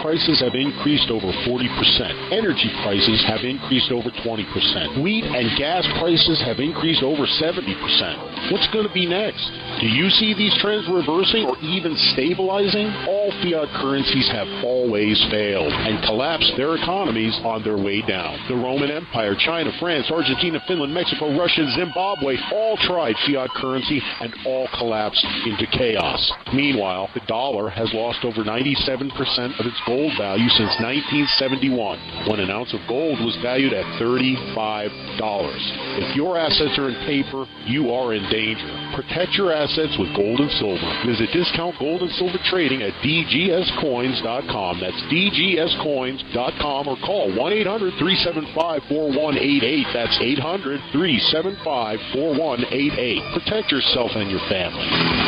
prices have increased over 40%. Energy prices have increased over 20%. Wheat and gas prices have increased over 70%. What's going to be next? Do you see these trends reversing or even stabilizing? All fiat currencies have always failed and collapsed their economies on their way down. The Roman Empire, China, France, Argentina, Finland, Mexico, Russia, Zimbabwe all tried fiat currency and all collapsed into chaos. Meanwhile, the dollar has lost over 97% of its gold value since 1971, when an ounce of gold was valued at $35. If your assets are in paper, you are in danger. Protect your assets with gold and silver. Visit Discount Gold and Silver Trading at dgscoins.com. That's dgscoins.com, or call 1-800-375-4188. That's 800-375-4188. Protect yourself and your family.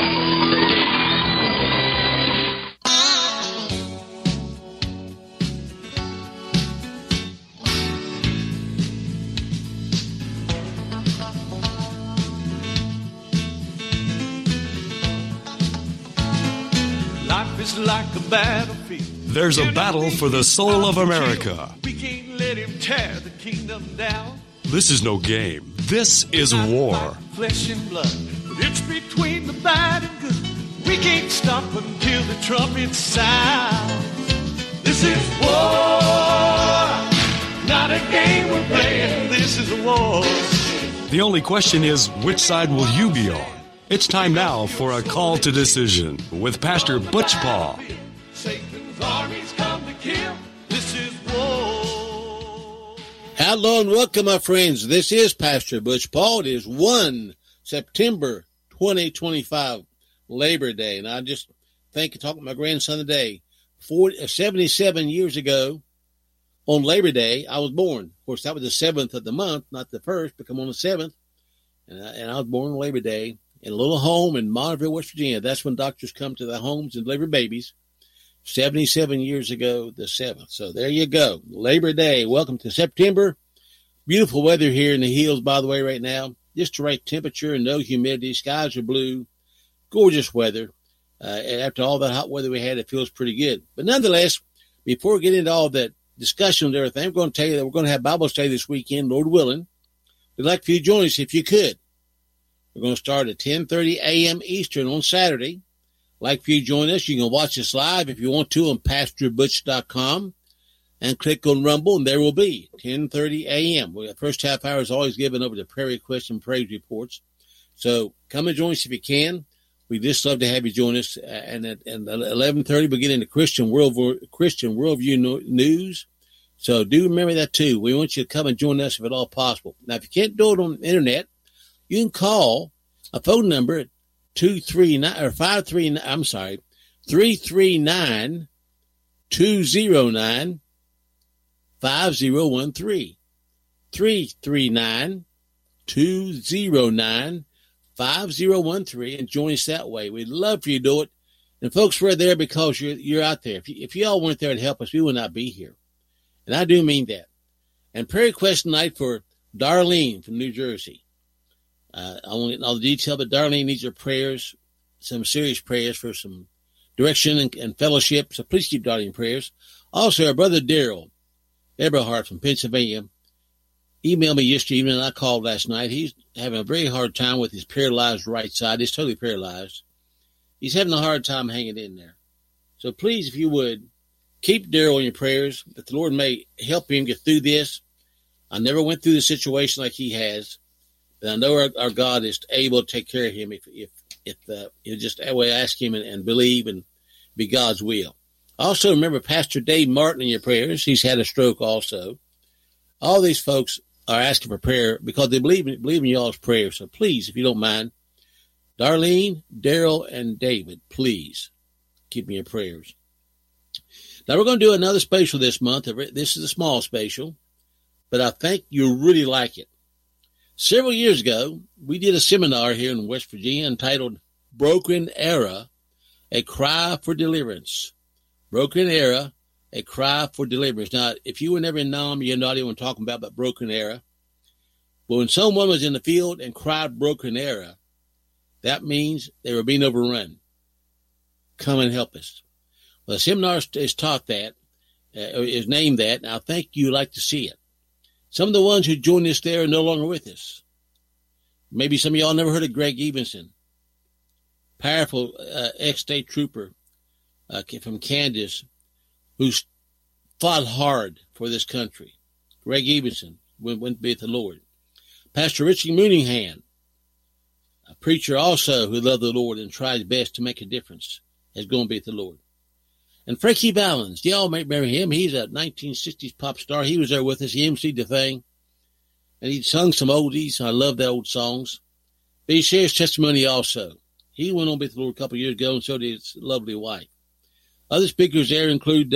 Like a battlefield. There's a battle for the soul of America. We can't let him tear the kingdom down. This is no game. This is war. Flesh and blood, but it's between the bad and good. We can't stop until the trumpets sound. This is war, not a game we're playing. This is a war. The only question is, which side will you be on? It's time now for a call to decision with Pastor Butch Paul. Satan's armies come to kill. This is war. Hello and welcome, my friends. This is Pastor Butch Paul. It is 1 September 2025, Labor Day. And I just think, talking to my grandson today, 77 years ago on Labor Day, I was born. Of course, that was the 7th of the month, not the 1st, but come on the 7th. And I was born on Labor Day in a little home in Monterville, West Virginia. That's when doctors come to the homes and deliver babies. 77 years ago, the 7th. So there you go. Labor Day. Welcome to September. Beautiful weather here in the hills, by the way, right now. Just the right temperature and no humidity. Skies are blue. Gorgeous weather. After all that hot weather we had, it feels pretty good. But nonetheless, before we get into all that discussion and everything, I'm going to tell you that we're going to have Bible study this weekend, Lord willing. We'd like for you to join us if you could. We're going to start at 10:30 a.m. Eastern on Saturday. Like for you to join us, you can watch us live if you want to on PastorButch.com and click on Rumble, and there will be 10:30 a.m. The first half hour is always given over to prayer requests and praise reports. So come and join us if you can. We'd just love to have you join us. And at 11:30, we get into Christian Worldview News. So do remember that too. We want you to come and join us if at all possible. Now, if you can't do it on the internet, you can call a phone number at 339-209-5013. 339-209-5013, and join us that way. We'd love for you to do it. And folks, we're there because you're out there. If you all weren't there to help us, we would not be here. And I do mean that. And prayer request tonight for Darlene from New Jersey. I won't get into all the detail, but Darlene needs her prayers, some serious prayers for some direction and fellowship. So please keep Darlene in prayers. Also, our brother Daryl Eberhardt from Pennsylvania emailed me yesterday evening, and I called last night. He's having a very hard time with his paralyzed right side. He's totally paralyzed. He's having a hard time hanging in there. So please, if you would, keep Daryl in your prayers, that the Lord may help him get through this. I never went through the situation like he has, but I know our God is able to take care of him if you just that way ask him and believe and be God's will. Also, remember Pastor Dave Martin in your prayers. He's had a stroke also. All these folks are asking for prayer because they believe in y'all's prayers. So please, if you don't mind, Darlene, Daryl, and David, please keep me in your prayers. Now, we're going to do another special this month. This is a small special, but I think you'll really like it. Several years ago, we did a seminar here in West Virginia entitled Broken Era, A Cry for Deliverance. Broken Era, A Cry for Deliverance. Now, if you were never in NAM, you're not even talking about broken era. But when someone was in the field and cried broken era, that means they were being overrun. Come and help us. Well, the seminar is taught that. is named that, and I think you'd like to see it. Some of the ones who joined us there are no longer with us. Maybe some of y'all never heard of Greg Evenson, powerful ex-state trooper from Kansas, who's fought hard for this country. Greg Evenson went to be with the Lord. Pastor Richie Mooneyhan, a preacher also who loved the Lord and tried his best to make a difference, is going to be with the Lord. And Frankie Valens, y'all may remember him. He's a 1960s pop star. He was there with us. He emceed the thing. And he sung some oldies. I love the old songs. But he shares testimony also. He went on with the Lord a couple of years ago, and so did his lovely wife. Other speakers there include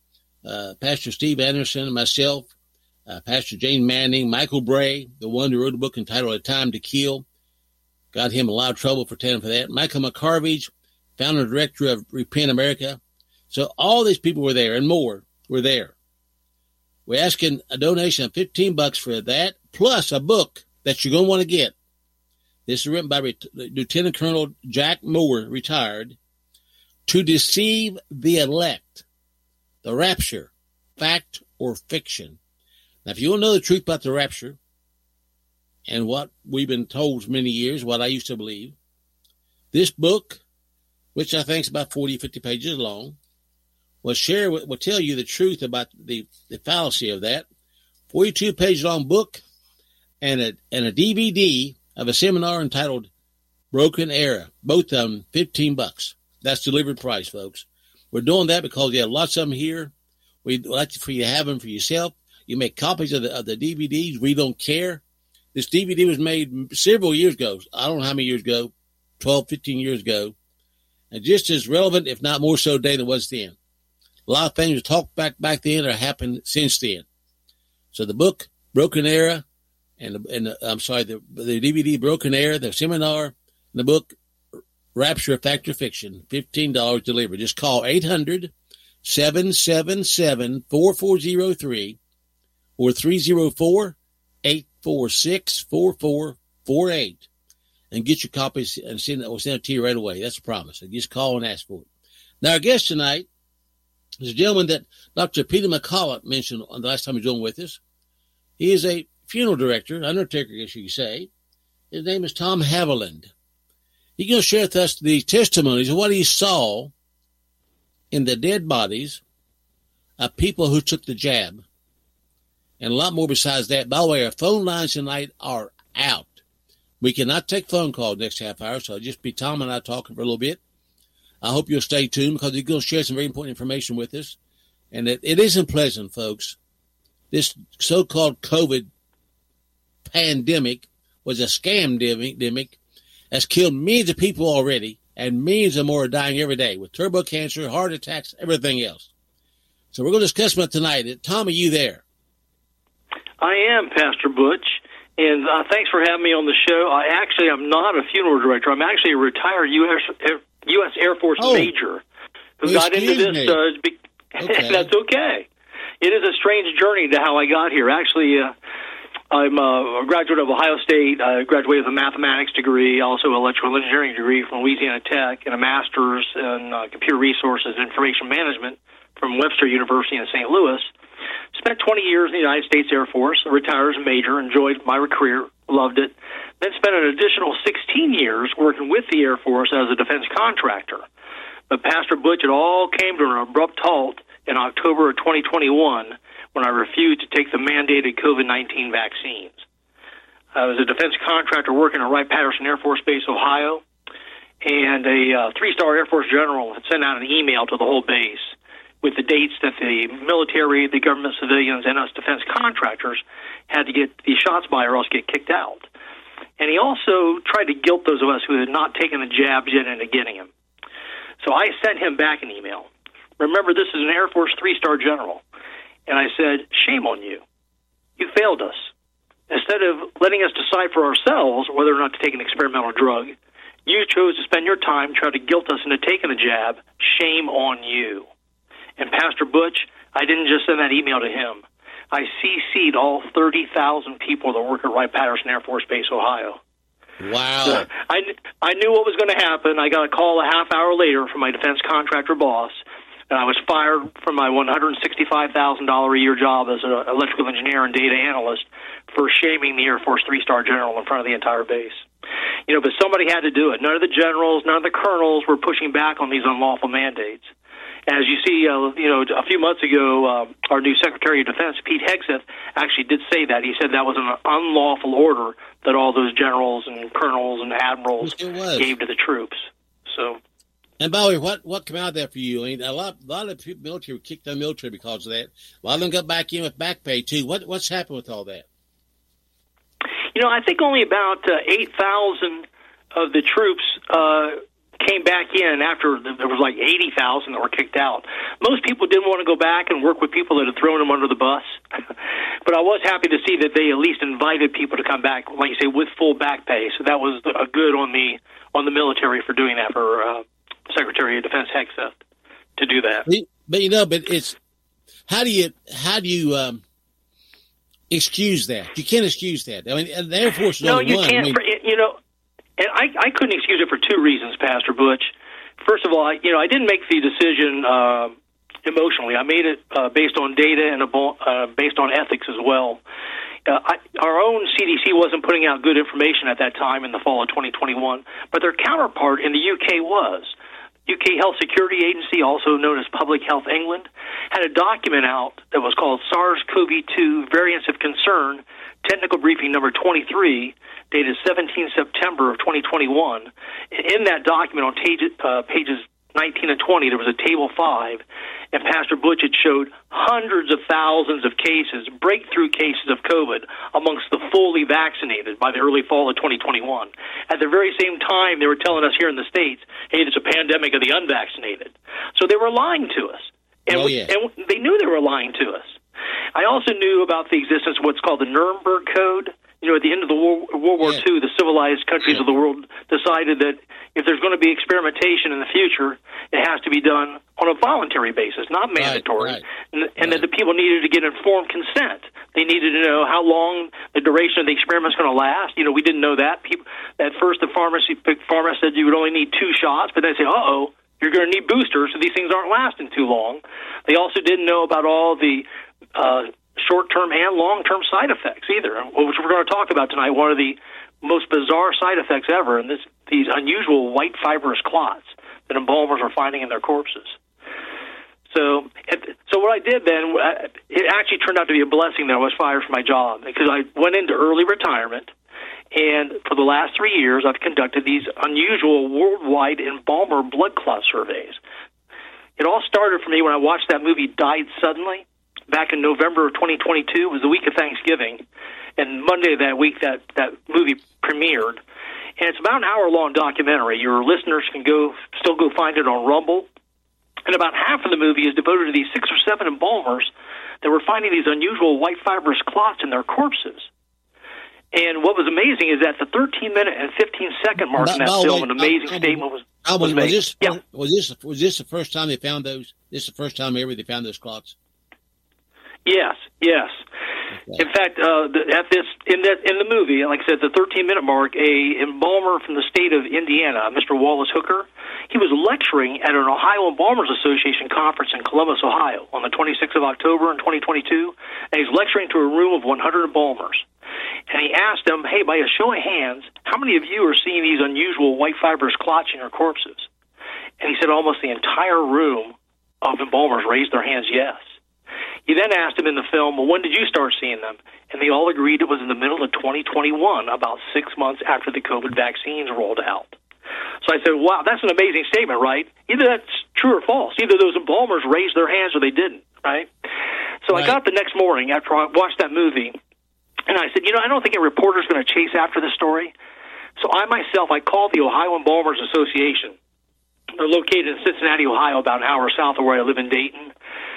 Pastor Steve Anderson, myself, Pastor Jane Manning, Michael Bray, the one who wrote a book entitled A Time to Kill. Got him in a lot of trouble for telling for that. Michael McCarvage, founder and director of Repent America. So all these people were there and more were there. We're asking a donation of $15 for that, plus a book that you're going to want to get. This is written by Lieutenant Colonel Jack Moore, retired, To Deceive the Elect, the Rapture, Fact or Fiction. Now, if you want to know the truth about the rapture and what we've been told for many years, what I used to believe, this book, which I think is about 40, 50 pages long, will tell you the truth about the fallacy of that. 42-page long book and a DVD of a seminar entitled Broken Era. Both of them, $15. That's delivered price, folks. We're doing that because we have lots of them here. We'd like for you to have them for yourself. You make copies of the DVDs. We don't care. This DVD was made several years ago. I don't know how many years ago, 12, 15 years ago. And just as relevant, if not more so today than it was then. A lot of things that talked back then or happened since then. So the book, Broken Era, the DVD, Broken Era, the seminar, and the book, Rapture, Fact or Fiction, $15 delivered. Just call 800-777-4403 or 304-846-4448 and get your copies and we'll send it to you right away. That's a promise. So just call and ask for it. Now, our guest tonight is a gentleman that Dr. Peter McCullough mentioned on the last time he was on with us. He is a funeral director, undertaker, I guess you could say. His name is Tom Haviland. He's going to share with us the testimonies of what he saw in the dead bodies of people who took the jab. And a lot more besides that. By the way, our phone lines tonight are out. We cannot take phone calls next half hour, so it'll just be Tom and I talking for a little bit. I hope you'll stay tuned because he's going to share some very important information with us. And it isn't pleasant, folks. This so-called COVID pandemic was a scam-demic that's killed millions of people already, and millions of more are dying every day with turbo cancer, heart attacks, everything else. So we're going to discuss about tonight. Tom, are you there? I am, Pastor Butch, and thanks for having me on the show. I'm not a funeral director. I'm actually a retired U.S. Air Force major who got into this. Okay. That's okay. It is a strange journey to how I got here. Actually, I'm a graduate of Ohio State. I graduated with a mathematics degree, also an electrical engineering degree from Louisiana Tech, and a master's in computer resources and information management from Webster University in St. Louis. Spent 20 years in the United States Air Force, retired as a major, enjoyed my career, loved it. Then spent an additional 16 years working with the Air Force as a defense contractor. But Pastor Butch, it all came to an abrupt halt in October of 2021 when I refused to take the mandated COVID-19 vaccines. I was a defense contractor working at Wright-Patterson Air Force Base, Ohio, and a three-star Air Force general had sent out an email to the whole base with the dates that the military, the government civilians, and us defense contractors had to get these shots by or else get kicked out. And he also tried to guilt those of us who had not taken the jabs yet into getting him. So I sent him back an email. Remember, this is an Air Force three-star general. And I said, shame on you. You failed us. Instead of letting us decide for ourselves whether or not to take an experimental drug, you chose to spend your time trying to guilt us into taking the jab. Shame on you. And Pastor Butch, I didn't just send that email to him. I CC'd all 30,000 people that work at Wright-Patterson Air Force Base, Ohio. Wow. So I knew what was going to happen. I got a call a half hour later from my defense contractor boss And I was fired from my $165,000 a year job as an electrical engineer and data analyst for shaming the Air Force 3-star general in front of the entire base. But somebody had to do it. None of the generals, none of the colonels were pushing back on these unlawful mandates. As you see, a few months ago, our new Secretary of Defense, Pete Hegseth, actually did say that. He said that was an unlawful order that all those generals and colonels and admirals gave to the troops. So, and by the way, what came out of that for you? I mean, a lot of people military kicked the military because of that. A lot of them got back in with back pay too. What's happened with all that? I think only about 8,000 of the troops came back in after there was like 80,000 that were kicked out. Most people didn't want to go back and work with people that had thrown them under the bus. But I was happy to see that they at least invited people to come back, like you say, with full back pay. So that was a good on the military for doing that, for Secretary of Defense Hegseth to do that. But it's how do you excuse that? You can't excuse that. I mean, the Air Force is no, only you one. can't. And I couldn't excuse it for two reasons, Pastor Butch. First of all, I didn't make the decision emotionally. I made it based on data and based on ethics as well. Our own CDC wasn't putting out good information at that time in the fall of 2021, but their counterpart in the UK was. UK Health Security Agency, also known as Public Health England, had a document out that was called SARS-CoV-2 Variants of Concern, Technical Briefing number 23, dated 17 September of 2021. In that document on pages 19 and 20, there was a table 5, and Pastor Butch had showed hundreds of thousands of cases, breakthrough cases of COVID amongst the fully vaccinated by the early fall of 2021. At the very same time, they were telling us here in the States, hey, there's a pandemic of the unvaccinated. So they were lying to us. And, and they knew they were lying to us. I also knew about the existence of what's called the Nuremberg Code. At the end of the World War II, the civilized countries of the world decided that if there's going to be experimentation in the future, it has to be done on a voluntary basis, not mandatory, and that the people needed to get informed consent. They needed to know how long the duration of the experiment is going to last. We didn't know that. At first, the pharmacist said you would only need 2 shots, but they say, you're going to need boosters, so these things aren't lasting too long. They also didn't know about all the short-term and long-term side effects either, which we're going to talk about tonight. One of the most bizarre side effects ever, and these unusual white fibrous clots that embalmers are finding in their corpses. So what I did then, it actually turned out to be a blessing that I was fired from my job, because I went into early retirement, and for the last 3 years, I've conducted these unusual worldwide embalmer blood clot surveys. It all started for me when I watched that movie Died Suddenly back in November of 2022. It was the week of Thanksgiving, and Monday of that week that movie premiered. And it's about an hour-long documentary. Your listeners can still go find it on Rumble. And about half of the movie is devoted to these 6 or 7 embalmers that were finding these unusual white fibrous clots in their corpses. And what was amazing is that the 13-minute and 15-second mark in that film, an amazing statement was made. Was this the first time they found those? This is the first time ever they found those clots? Yes. Okay. In fact, in the movie, like I said, the 13-minute mark, a embalmer from the state of Indiana, Mr. Wallace Hooker, he was lecturing at an Ohio Embalmers Association conference in Columbus, Ohio, on the 26th of October in 2022, and he's lecturing to a room of 100 embalmers. And he asked them, hey, by a show of hands, how many of you are seeing these unusual white fibrous clots in your corpses? And he said almost the entire room of embalmers raised their hands yes. He then asked him in the film, well, when did you start seeing them? And they all agreed it was in the middle of 2021, about 6 months after the COVID vaccines rolled out. So I said, wow, that's an amazing statement, right? Either that's true or false. Either those embalmers raised their hands or they didn't, right? So I got up the next morning after I watched that movie, and I said, I don't think a reporter's going to chase after this story. So I called the Ohio Embalmers Association. They're located in Cincinnati, Ohio, about an hour south of where I live in Dayton.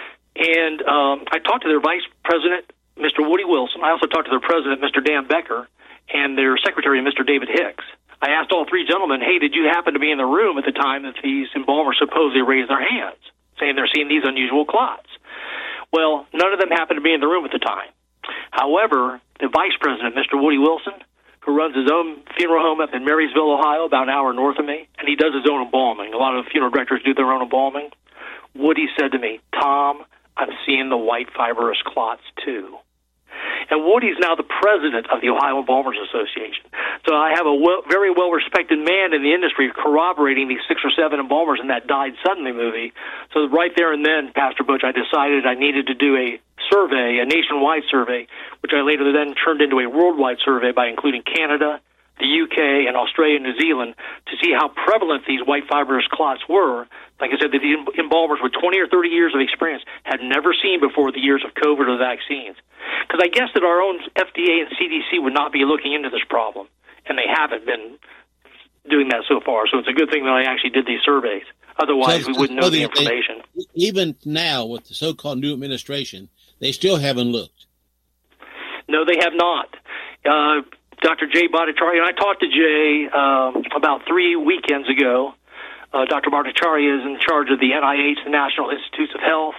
And I talked to their vice president, Mr. Woody Wilson. I also talked to their president, Mr. Dan Becker, and their secretary, Mr. David Hicks. I asked all 3 gentlemen, hey, did you happen to be in the room at the time that these embalmers supposedly raised their hands, saying they're seeing these unusual clots? Well, none of them happened to be in the room at the time. However, the vice president, Mr. Woody Wilson, who runs his own funeral home up in Marysville, Ohio, about an hour north of me, and he does his own embalming. A lot of funeral directors do their own embalming. Woody said to me, "Tom, I'm seeing the white fibrous clots too." And Woody's now the president of the Ohio Embalmers Association. So I have a very well-respected man in the industry corroborating these 6 or 7 embalmers in that Died Suddenly movie. So right there and then, Pastor Butch, I decided I needed to do a survey, a nationwide survey, which I later then turned into a worldwide survey by including Canada, the UK, and Australia and New Zealand to see how prevalent these white fibrous clots were. Like I said, the embalmers with 20 or 30 years of experience had never seen before the years of COVID or the vaccines. Because I guess that our own FDA and CDC would not be looking into this problem, and they haven't been doing that so far. So it's a good thing that I actually did these surveys. Otherwise, we wouldn't know the information. Even now, with the so-called new administration, they still haven't looked. No, they have not. Dr. Jay Bhattacharya, and I talked to Jay about 3 weekends ago. Dr. Bhattacharya is in charge of the NIH, the National Institutes of Health.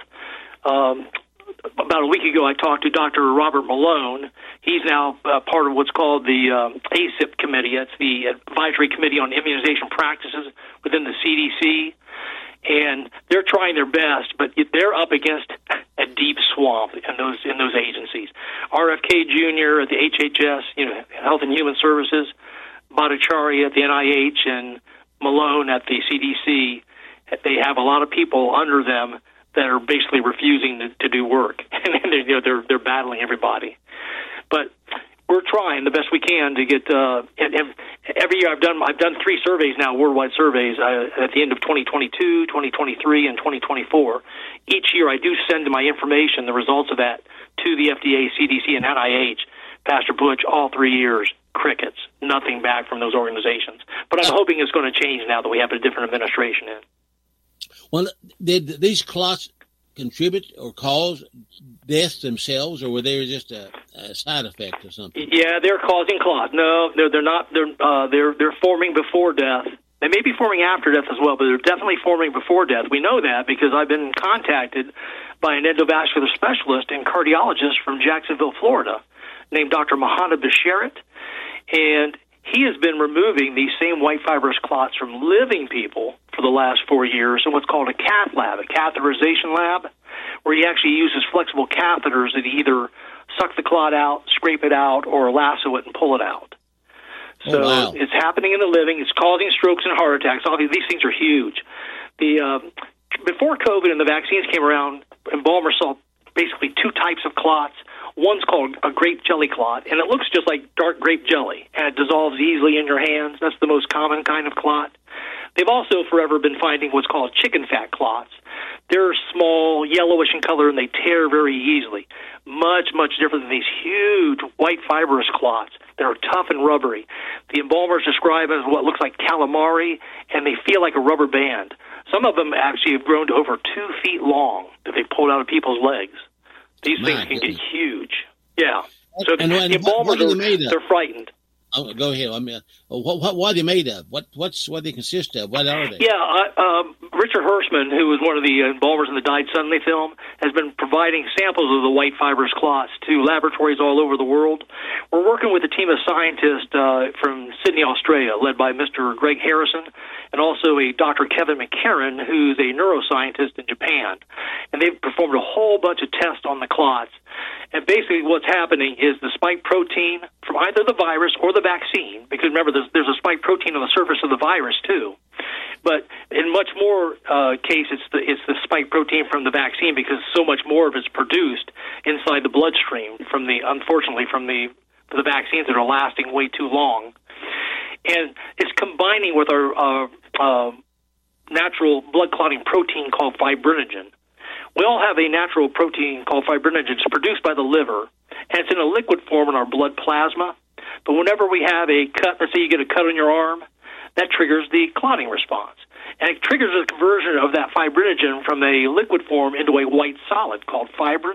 About a week ago, I talked to Dr. Robert Malone. He's now part of what's called the ACIP committee. That's the Advisory Committee on Immunization Practices within the CDC. And they're trying their best, but they're up against a deep swamp in those agencies. RFK Jr. at the HHS, Health and Human Services, Bhattacharya at the NIH, and Malone at the CDC. They have a lot of people under them that are basically refusing to do work, and they're battling everybody. But we're trying the best we can to get. And every year I've done 3 surveys now, worldwide surveys, at the end of 2022, 2023, and 2024. Each year I do send my information, the results of that, to the FDA, CDC, and NIH. Pastor Butch, all 3 years, crickets, nothing back from those organizations. But I'm hoping it's going to change now that we have a different administration in. Well, did these clots contribute or cause deaths themselves, or were they just a side effect or something? Yeah, they're causing clots. No, they're not. They're forming before death. They may be forming after death as well, but they're definitely forming before death. We know that because I've been contacted by an endovascular specialist and cardiologist from Jacksonville, Florida, named Dr. Mahana Basharat, and he has been removing these same white fibrous clots from living people for the last 4 years in what's called a cath lab, a catheterization lab, where he actually uses flexible catheters that either suck the clot out, scrape it out, or lasso it and pull it out. So It's happening in the living. It's causing strokes and heart attacks. All these things are huge. Before COVID and the vaccines came around, embalmers saw basically 2 types of clots. One's called a grape jelly clot, and it looks just like dark grape jelly, and it dissolves easily in your hands. That's the most common kind of clot. They've also forever been finding what's called chicken fat clots. They're small, yellowish in color, and they tear very easily. Much, much different than these huge white fibrous clots that are tough and rubbery. The embalmers describe it as what looks like calamari, and they feel like a rubber band. Some of them actually have grown to over 2 feet long that they pulled out of people's legs. These things can get huge. Yeah. So the embalmers they're frightened. Oh, go ahead. I mean, what are they made of? What do they consist of? What are they? Yeah, Richard Hirschman, who was one of the embalmers in the Died Suddenly film, has been providing samples of the white fibrous clots to laboratories all over the world. We're working with a team of scientists from Sydney, Australia, led by Mr. Greg Harrison, and also a Dr. Kevin McCarran, who's a neuroscientist in Japan. And they've performed a whole bunch of tests on the clots. And basically what's happening is the spike protein from either the virus or the vaccine, because remember, there's a spike protein on the surface of the virus too. But in much more case, it's the spike protein from the vaccine, because so much more of it's produced inside the bloodstream from the vaccines that are lasting way too long. And it's combining with our natural blood clotting protein called fibrinogen. We all have a natural protein called fibrinogen. It's produced by the liver, and it's in a liquid form in our blood plasma. But whenever we have a cut, let's say you get a cut on your arm, that triggers the clotting response. And it triggers a conversion of that fibrinogen from a liquid form into a white solid called fibrin.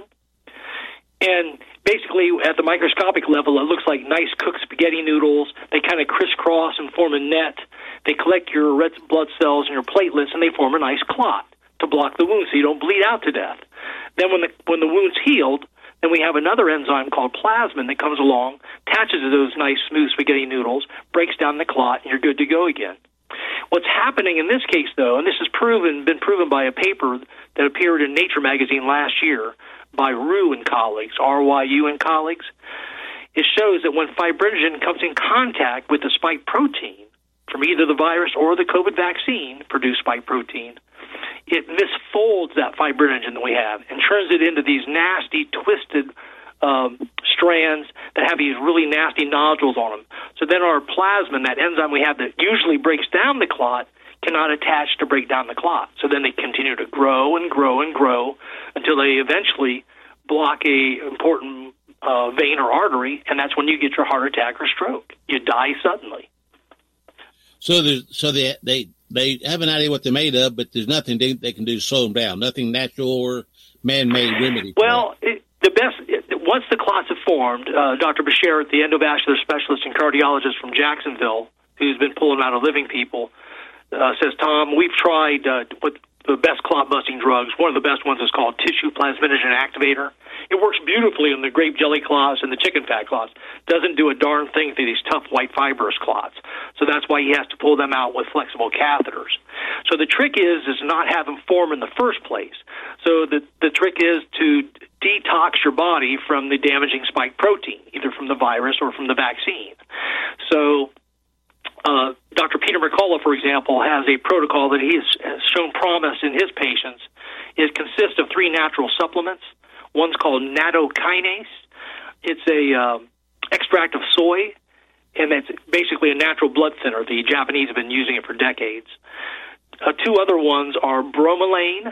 And basically, at the microscopic level, it looks like nice cooked spaghetti noodles. They kind of crisscross and form a net. They collect your red blood cells and your platelets, and they form a nice clot to block the wound so you don't bleed out to death. Then when the wound's healed, then we have another enzyme called plasmin that comes along, attaches to those nice smooth spaghetti noodles, breaks down the clot, and you're good to go again. What's happening in this case, though, and this has been proven by a paper that appeared in Nature magazine last year by Ryu and colleagues, R-Y-U and colleagues, it shows that when fibrinogen comes in contact with the spike protein from either the virus or the COVID vaccine produced spike protein, it misfolds that fibrinogen that we have and turns it into these nasty, twisted strands that have these really nasty nodules on them. So then our plasmin, that enzyme we have that usually breaks down the clot, cannot attach to break down the clot. So then they continue to grow and grow and grow until they eventually block a important vein or artery, and that's when you get your heart attack or stroke. You die suddenly. So they have an idea what they're made of, but there's nothing they can do to slow them down. Nothing natural or man-made remedy. Well, once the clots have formed, Dr. Bashir, the endovascular specialist and cardiologist from Jacksonville, who's been pulling them out of living people, says, Tom, we've tried with the best clot-busting drugs. One of the best ones is called tissue plasminogen activator. It works beautifully on the grape jelly clots and the chicken fat clots. Doesn't do a darn thing to these tough white fibrous clots. So that's why he has to pull them out with flexible catheters. So the trick is not have them form in the first place. So the trick is to detox your body from the damaging spike protein, either from the virus or from the vaccine. So Dr. Peter McCullough, for example, has a protocol that he has shown promise in his patients. It consists of 3 natural supplements. One's called nattokinase. It's a extract of soy, and it's basically a natural blood thinner. The Japanese have been using it for decades. 2 other ones are bromelain,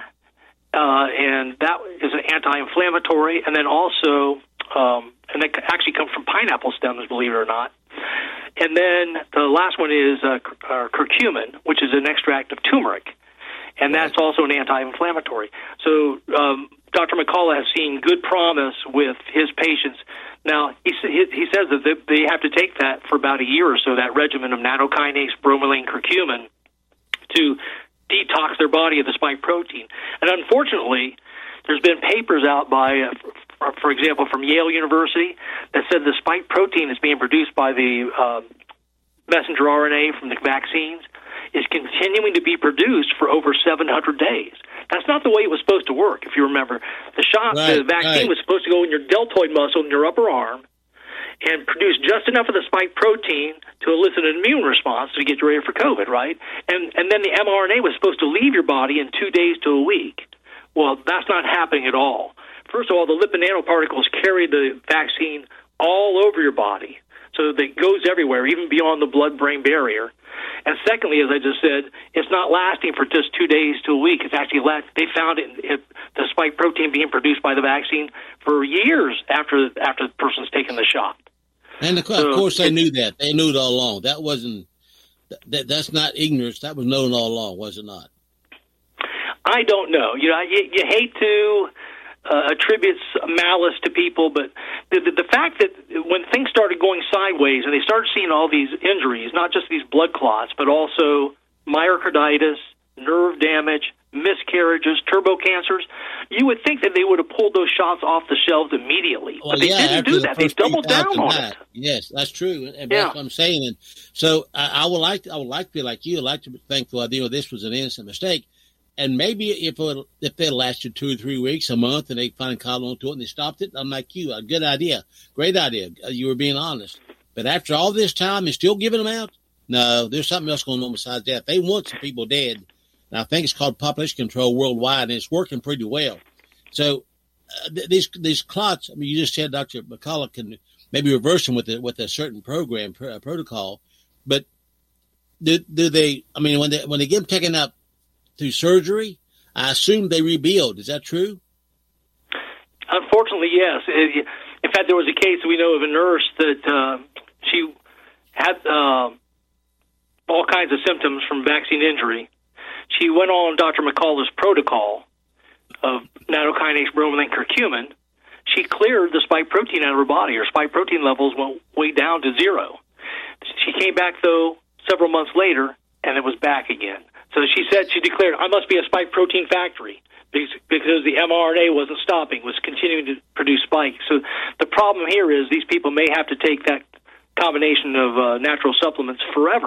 and that is an anti-inflammatory, and then also, and that actually comes from pineapple stems, believe it or not. And then the last one is curcumin, which is an extract of turmeric, and that's also an anti-inflammatory. So Dr. McCullough has seen good promise with his patients. Now, he says that they have to take that for about a year or so, that regimen of nattokinase, bromelain, curcumin, to detox their body of the spike protein. And unfortunately, there's been papers out by, for example, from Yale University that said the spike protein is being produced by the messenger RNA from the vaccines is continuing to be produced for over 700 days. That's not the way it was supposed to work, if you remember. The vaccine was supposed to go in your deltoid muscle in your upper arm and produce just enough of the spike protein to elicit an immune response to get you ready for COVID, right? And then the mRNA was supposed to leave your body in 2 days to a week. Well, that's not happening at all. First of all, the lipid nanoparticles carry the vaccine all over your body, so that it goes everywhere, even beyond the blood-brain barrier. And secondly, as I just said, it's not lasting for just 2 days to a week. It's actually they found the spike protein being produced by the vaccine for years after the person's taken the shot. And of course, they knew that. They knew it all along. That wasn't. That's not ignorance. That was known all along, was it not? I don't know. You hate to attribute malice to people, but the fact that when things started going sideways and they started seeing all these injuries, not just these blood clots, but also myocarditis, nerve damage, miscarriages, turbo cancers, you would think that they would have pulled those shots off the shelves immediately. Well, but they didn't do that. They doubled down on it. Yes, that's true. And that's what I'm saying. And so I would like to be like you. I'd like to be thankful this was an innocent mistake. And maybe if they lasted 2 or 3 weeks, a month, and they finally caught on to it and they stopped it, I'm like you. A good idea. Great idea. You were being honest. But after all this time, and still giving them out? No, there's something else going on besides that. They want some people dead. And I think it's called population control worldwide, and it's working pretty well. So these clots, I mean, you just said Dr. McCullough can maybe reverse them with a certain protocol. But do they, I mean, when they get them taken up through surgery, I assume they rebuild. Is that true? Unfortunately, yes. In fact, there was a case we know of a nurse that she had all kinds of symptoms from vaccine injury. She went on Dr. McCullough's protocol of nattokinase, bromelain, curcumin. She cleared the spike protein out of her body. Her spike protein levels went way down to 0. She came back, though, several months later, and it was back again. So she declared, I must be a spike protein factory because the mRNA wasn't stopping, was continuing to produce spikes. So the problem here is these people may have to take that combination of natural supplements forever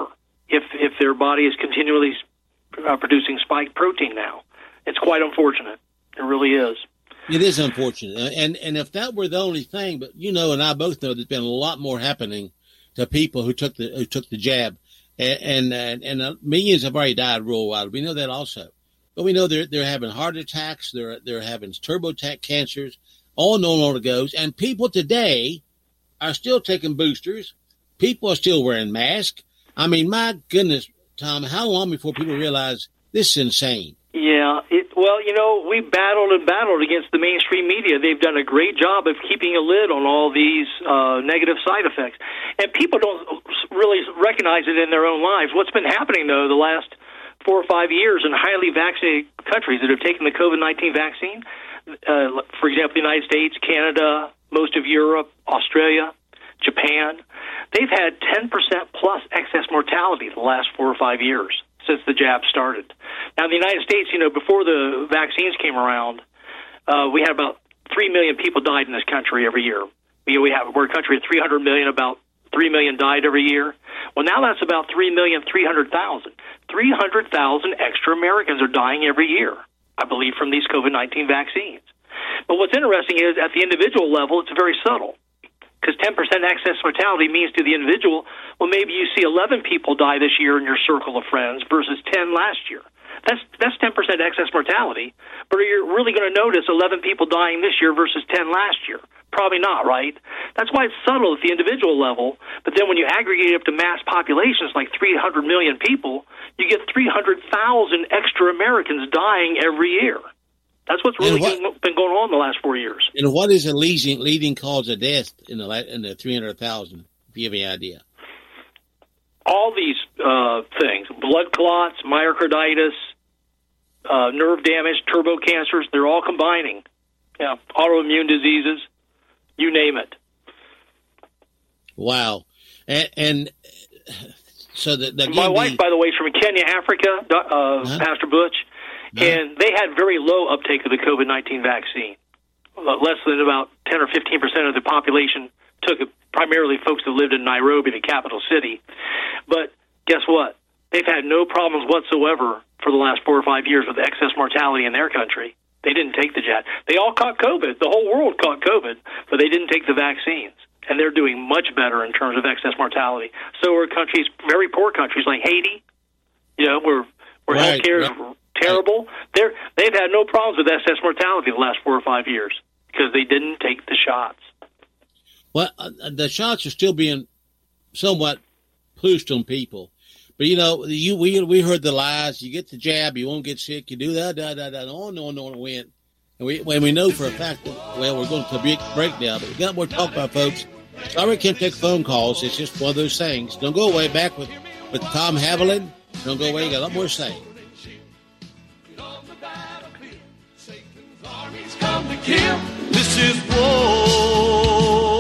if their body is continually producing spike protein now. It's quite unfortunate. It really is. It is unfortunate. And if that were the only thing, but you know, and I both know there's been a lot more happening to people who took the jab, and millions have already died worldwide. We know that also. But we know they're having heart attacks, they're having TurboTac cancers, on it goes. And people today are still taking boosters. People are still wearing masks. I mean, my goodness, Tom, how long before people realize this is insane? Yeah, well, you know, we battled against the mainstream media. They've done a great job of keeping a lid on all these negative side effects. And people don't really recognize it in their own lives. What's been happening, though, the last 4 or 5 years in highly vaccinated countries that have taken the COVID-19 vaccine, for example, the United States, Canada, most of Europe, Australia, Japan, they've had 10% plus excess mortality the last 4 or 5 years since the jab started. Now, in the United States, you know, before the vaccines came around, we had about 3 million people died in this country every year. We're a country of 300 million, about 3 million died every year. Well, now that's about 3,300,000. 300,000 extra Americans are dying every year, I believe, from these COVID-19 vaccines. But what's interesting is at the individual level, it's very subtle. Because 10% excess mortality means to the individual, well, maybe you see 11 people die this year in your circle of friends versus 10 last year. That's 10% excess mortality. But are you really going to notice 11 people dying this year versus 10 last year? Probably not, right? That's why it's subtle at the individual level. But then when you aggregate up to mass populations like 300 million people, you get 300,000 extra Americans dying every year. That's what's really been going on the last 4 years. And what is the leading cause of death in the 300,000, if you have any idea? All these things, blood clots, myocarditis, nerve damage, turbo cancers, they're all combining. Yeah, autoimmune diseases, you name it. Wow. And so my wife, by the way, is from Kenya, Africa, Pastor Butch. And they had very low uptake of the COVID-19 vaccine. Less than about 10 or 15% of the population took it, primarily folks that lived in Nairobi, the capital city. But guess what? They've had no problems whatsoever for the last 4 or 5 years with excess mortality in their country. They didn't take the jab. They all caught COVID. The whole world caught COVID, but they didn't take the vaccines. And they're doing much better in terms of excess mortality. So are countries, very poor countries like Haiti, you know, where health care is terrible. They've had no problems with excess mortality the last 4 or 5 years because they didn't take the shots. Well, the shots are still being somewhat pushed on people. But, you know, we heard the lies. You get the jab, you won't get sick. You do that, on and went. And we know for a fact that, well, we're going to break now. But we got more to talk about, folks. Sorry we can't take phone calls. It's just one of those things. Don't go away. Back with Tom Haviland. Don't go away. You got a lot more to say. Come to kill. This is war.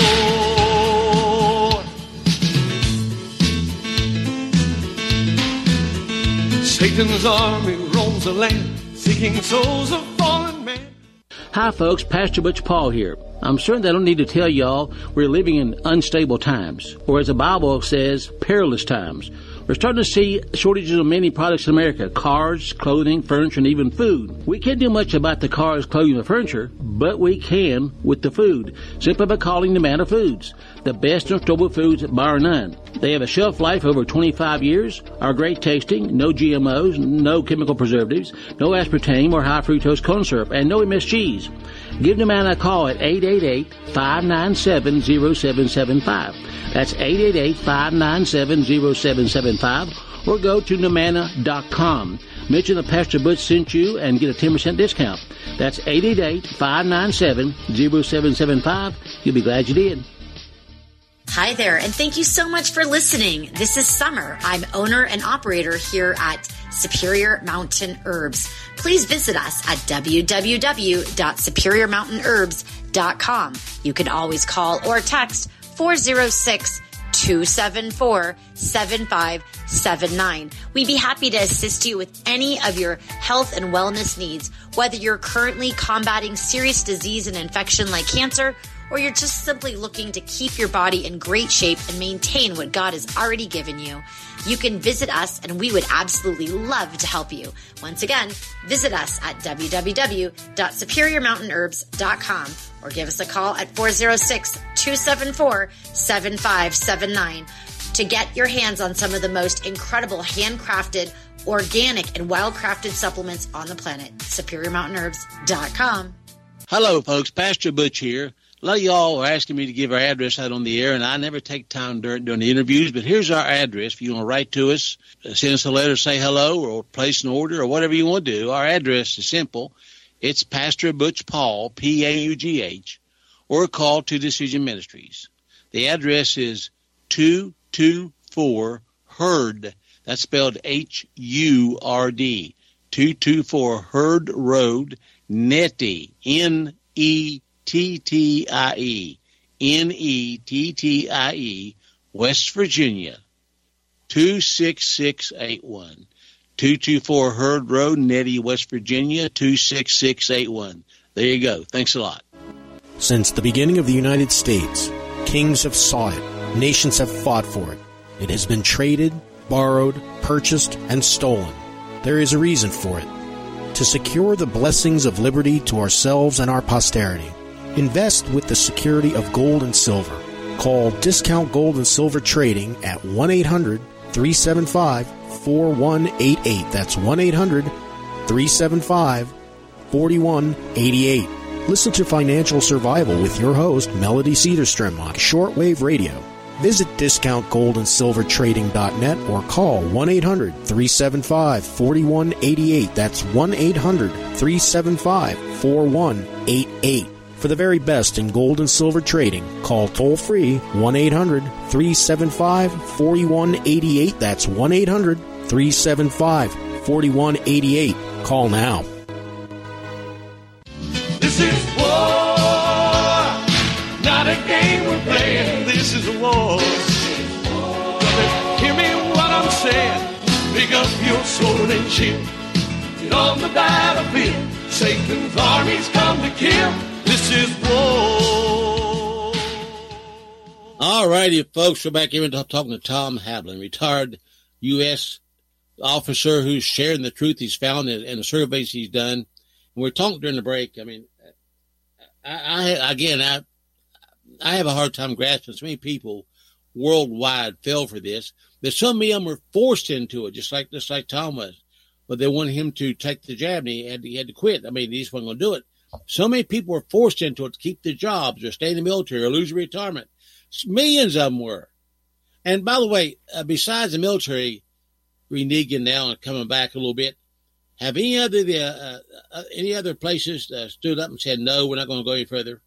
Satan's army roams the land, seeking souls of fallen men. Hi, folks. Pastor Butch Paul here. I'm certain that I don't need to tell y'all we're living in unstable times, or as the Bible says, perilous times. We're starting to see shortages of many products in America: cars, clothing, furniture, and even food. We can't do much about the cars, clothing, and furniture, but we can with the food, simply by calling Nomana Foods, the best in storable foods bar none. They have a shelf life over 25 years, are great tasting, no GMOs, no chemical preservatives, no aspartame or high fructose corn syrup, and no MSGs. Give Nomana a call at 888-597-0775. That's 888-597-0775, or go to Nomana.com. Mention that Pastor Butch sent you and get a 10% discount. That's 888-597-0775. You'll be glad you did. Hi there, and thank you so much for listening. This is Summer. I'm owner and operator here at Superior Mountain Herbs. Please visit us at www.superiormountainherbs.com. You can always call or text 406-274-7579. We'd be happy to assist you with any of your health and wellness needs, whether you're currently combating serious disease and infection like cancer, or you're just simply looking to keep your body in great shape and maintain what God has already given you. you can visit us and we would absolutely love to help you. Once again, visit us at www.superiormountainherbs.com or give us a call at 406-274-7579 to get your hands on some of the most incredible handcrafted, organic, and well-crafted supplements on the planet. SuperiorMountainHerbs.com. Hello, folks. Pastor Butch here. A lot of y'all are asking me to give our address out on the air, and I never take time during the interviews, but here's our address. If you want to write to us, send us a letter, say hello, or place an order, or whatever you want to do, our address is simple. It's Pastor Butch Paul, P-A-U-G-H, or call to Decision Ministries. The address is 224 Hurd. That's spelled H-U-R-D. 224 Hurd Road, Nettie, N-E-T-T-I-E, N-E-T-T-I-E, West Virginia, 26681. 224 Hurd Road, Nettie, West Virginia, 26681. There you go. Thanks a lot. Since the beginning of the United States, kings have sought it. Nations have fought for it. It has been traded, borrowed, purchased, and stolen. There is a reason for it. To secure the blessings of liberty to ourselves and our posterity, invest with the security of gold and silver. Call Discount Gold and Silver Trading at 1-800-375-4188. That's 1-800-375-4188. Listen to Financial Survival with your host, Melody Cedarstrom, on Shortwave Radio. Visit discountgoldandsilvertrading.net or call 1-800-375-4188. That's 1-800-375-4188. For the very best in gold and silver trading, call toll-free 1-800-375-4188. That's 1-800-375-4188. Call now. This is war, not a game we're playing. This is a war. Hear me what I'm saying. Pick up your sword and shield. Get on the battlefield. Satan's armies come to kill. This is war. All righty, folks. We're back here and talking to Tom Haviland, retired U.S. officer who's sharing the truth he's found in the surveys he's done. And we're talking during the break. I mean, I have a hard time grasping so many people worldwide fell for this. That so many of them were forced into it, just like Tom was. But they wanted him to take the jab, and he had to quit. I mean, he just wasn't going to do it. So many people were forced into it to keep their jobs or stay in the military or lose retirement. Millions of them were. And by the way, besides the military reneging now and coming back a little bit, have any other places stood up and said, no, we're not going to go any further?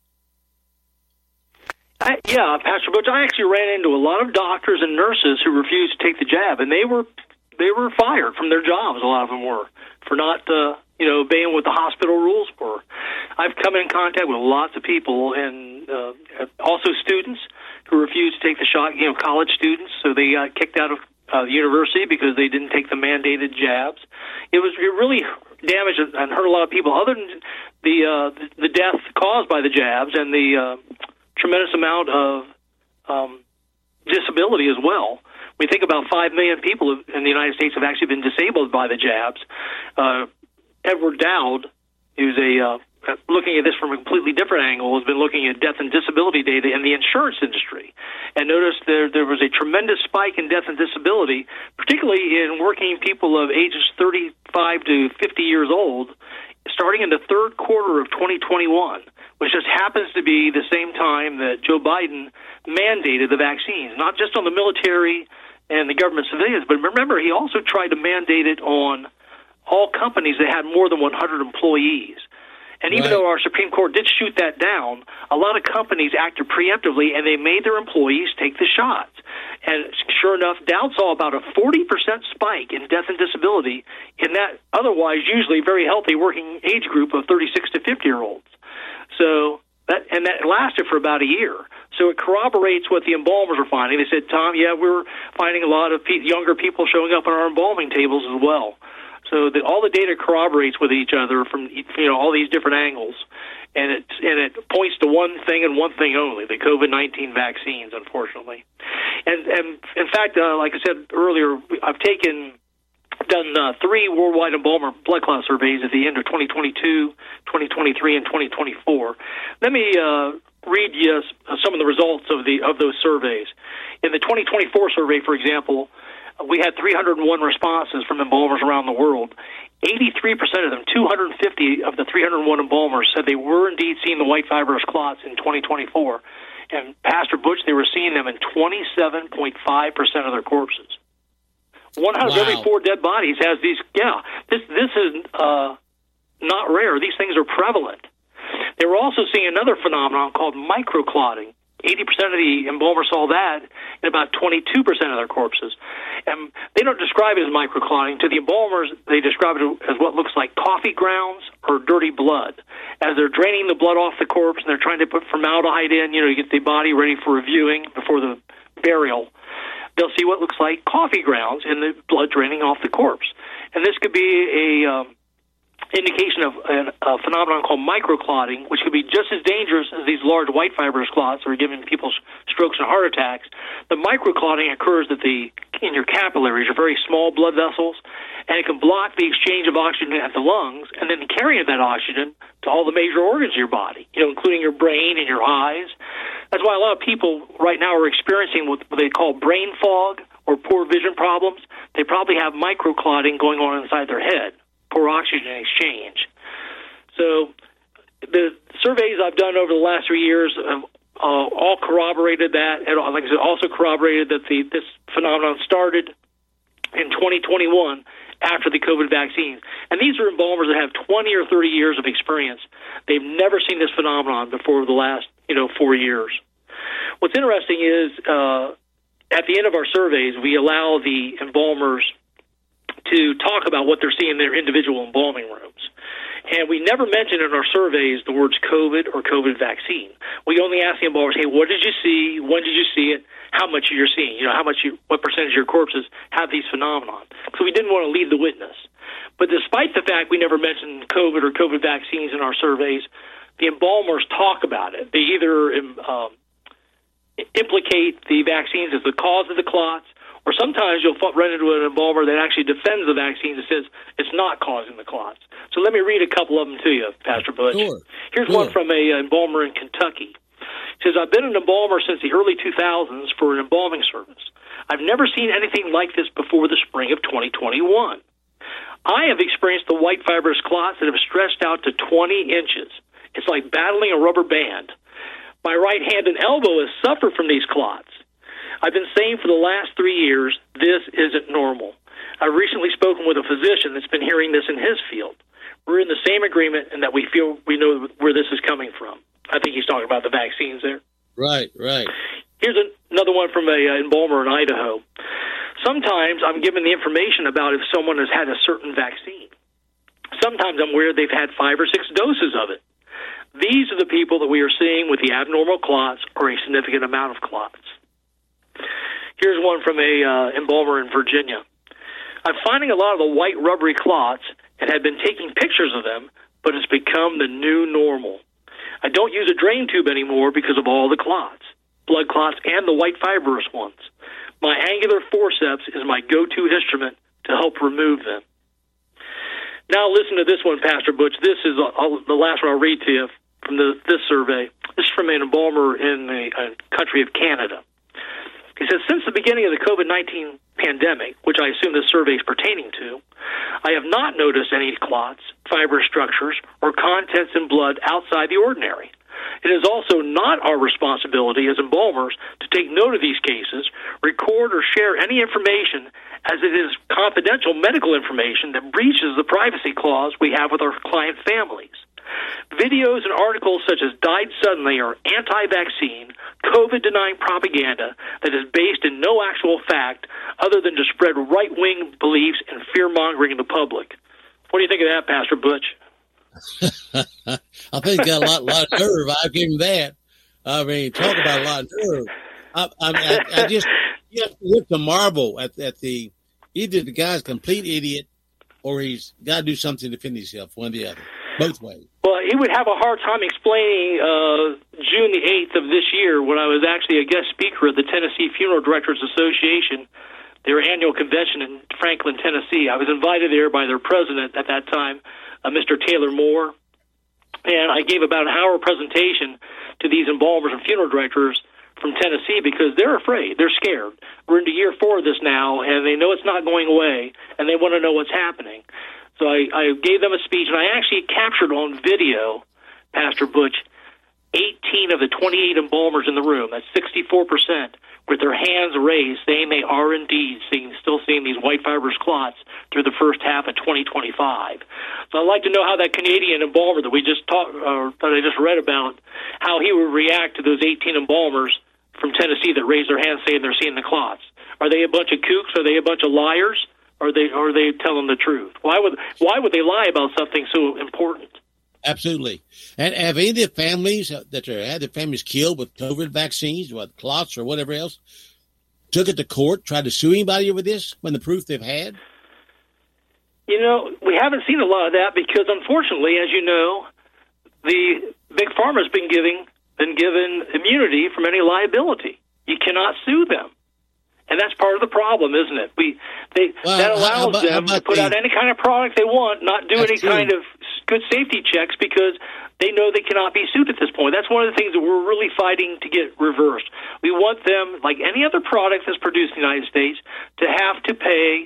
Yeah, Pastor Butch, I actually ran into a lot of doctors and nurses who refused to take the jab, and they were fired from their jobs. A lot of them were for not obeying what the hospital rules were. I've come in contact with lots of people, and also students who refused to take the shot. College students, so they got kicked out of the university because they didn't take the mandated jabs. It really damaged and hurt a lot of people. Other than the death caused by the jabs and the tremendous amount of disability as well. We think about 5 million people in the United States have actually been disabled by the jabs. Edward Dowd, who's looking at this from a completely different angle, has been looking at death and disability data in the insurance industry, and noticed there was a tremendous spike in death and disability, particularly in working people of ages 35 to 50 years old, starting in the third quarter of 2021, which just happens to be the same time that Joe Biden mandated the vaccines, not just on the military and the government civilians, but remember, he also tried to mandate it on all companies that had more than 100 employees. And even though our Supreme Court did shoot that down, a lot of companies acted preemptively, and they made their employees take the shots. And sure enough, Dowd saw about a 40% spike in death and disability in that otherwise usually very healthy working age group of 36 to 50-year-olds. So that lasted for about a year. So it corroborates what the embalmers were finding. They said, Tom, we're finding a lot of younger people showing up on our embalming tables as well. So all the data corroborates with each other from all these different angles, and it points to one thing and one thing only: the COVID-19 vaccines. Unfortunately, And in fact, like I said earlier, I've done 3 worldwide embalmer blood clot surveys at the end of 2022, 2023, and 2024. Let me read you some of the results of those surveys. In the 2024 survey, for example, we had 301 responses from embalmers around the world. 83% of them, 250 of the 301 embalmers, said they were indeed seeing the white fibrous clots in 2024. And Pastor Butch, they were seeing them in 27.5% of their corpses. 1 out of every 4 dead bodies has these. Yeah, this is not rare. These things are prevalent. They were also seeing another phenomenon called microclotting. 80% of the embalmers saw that in about 22% of their corpses. And they don't describe it as microclotting. To the embalmers, they describe it as what looks like coffee grounds or dirty blood. As they're draining the blood off the corpse and they're trying to put formaldehyde in, to get the body ready for reviewing before the burial, they'll see what looks like coffee grounds in the blood draining off the corpse. And this could be a indication of a phenomenon called microclotting, which could be just as dangerous as these large white fibrous clots that are giving people strokes and heart attacks. The microclotting occurs in your capillaries, your very small blood vessels, and it can block the exchange of oxygen at the lungs and then carrying that oxygen to all the major organs of your body, including your brain and your eyes. That's why a lot of people right now are experiencing what they call brain fog or poor vision problems. They probably have microclotting going on inside their head, poor oxygen exchange. So the surveys I've done over the last 3 years have all corroborated that, and like I said, also corroborated that this phenomenon started in 2021 after the COVID vaccine. And these are embalmers that have 20 or 30 years of experience. They've never seen this phenomenon before the last 4 years. What's interesting is at the end of our surveys, we allow the embalmers to talk about what they're seeing in their individual embalming rooms. And we never mention in our surveys the words COVID or COVID vaccine. We only ask the embalmers, hey, what did you see? When did you see it? How much you're seeing? What percentage of your corpses have these phenomenon? So we didn't want to lead the witness. But despite the fact we never mentioned COVID or COVID vaccines in our surveys, the embalmers talk about it. They either implicate the vaccines as the cause of the clots, or sometimes you'll run into an embalmer that actually defends the vaccines and says it's not causing the clots. So let me read a couple of them to you, Pastor Butch. Sure. Here's one from a embalmer in Kentucky. It says, I've been an embalmer since the early 2000s for an embalming service. I've never seen anything like this before the spring of 2021. I have experienced the white fibrous clots that have stretched out to 20 inches. It's like battling a rubber band. My right hand and elbow has suffered from these clots. I've been saying for the last 3 years, this isn't normal. I've recently spoken with a physician that's been hearing this in his field. We're in the same agreement in that we feel we know where this is coming from. I think he's talking about the vaccines there. Right. Here's another one from an embalmer in Idaho. Sometimes I'm given the information about if someone has had a certain vaccine. Sometimes I'm aware they've had 5 or 6 doses of it. These are the people that we are seeing with the abnormal clots or a significant amount of clots. Here's one from a embalmer in Virginia. I'm finding a lot of the white rubbery clots and have been taking pictures of them, but it's become the new normal. I don't use a drain tube anymore because of all the clots, blood clots and the white fibrous ones. My angular forceps is my go-to instrument to help remove them. Now listen to this one, Pastor Butch. This is the last one I'll read to you from this survey. This is from an embalmer in the country of Canada. He says, since the beginning of the COVID-19 pandemic, which I assume this survey is pertaining to, I have not noticed any clots, fibrous structures, or contents in blood outside the ordinary. It is also not our responsibility as embalmers to take note of these cases, record or share any information, as it is confidential medical information that breaches the privacy clause we have with our client families. Videos and articles such as died suddenly are anti-vaccine, COVID-denying propaganda that is based in no actual fact other than to spread right-wing beliefs and fear-mongering in the public. What do you think of that, Pastor Butch? I think he got a lot of nerve. I'll give him that. I mean, talk about a lot of nerve. I just you have to hit the marble at the either the guy's a complete idiot or he's got to do something to defend himself, one or the other, both ways. Well, he would have a hard time explaining June the 8th of this year when I was actually a guest speaker at the Tennessee Funeral Directors Association, their annual convention in Franklin, Tennessee. I was invited there by their president at that time, Mr. Taylor Moore, and I gave about an hour presentation to these embalmers and funeral directors from Tennessee because they're afraid. They're scared. We're into year 4 of this now, and they know it's not going away, and they want to know what's happening. So I gave them a speech, and I actually captured on video, Pastor Butch, 18 of the 28 embalmers in the room. That's 64%, with their hands raised, saying they are indeed still seeing these white fibrous clots through the first half of 2025. So I'd like to know how that Canadian embalmer that we just talked, that I just read about, how he would react to those 18 embalmers from Tennessee that raised their hands saying they're seeing the clots. Are they a bunch of kooks? Are they a bunch of liars? Are they telling the truth? Why would they lie about something so important? Absolutely. And have any of the families that had their families killed with COVID vaccines, with clots or whatever else, took it to court, tried to sue anybody over this when the proof they've had? You know, we haven't seen a lot of that because, unfortunately, as you know, the big pharma has been given immunity from any liability. You cannot sue them. And that's part of the problem, isn't it? That allows them to put out any kind of product they want, not do any kind of good safety checks because they know they cannot be sued at this point. That's one of the things that we're really fighting to get reversed. We want them, like any other product that's produced in the United States, to have to pay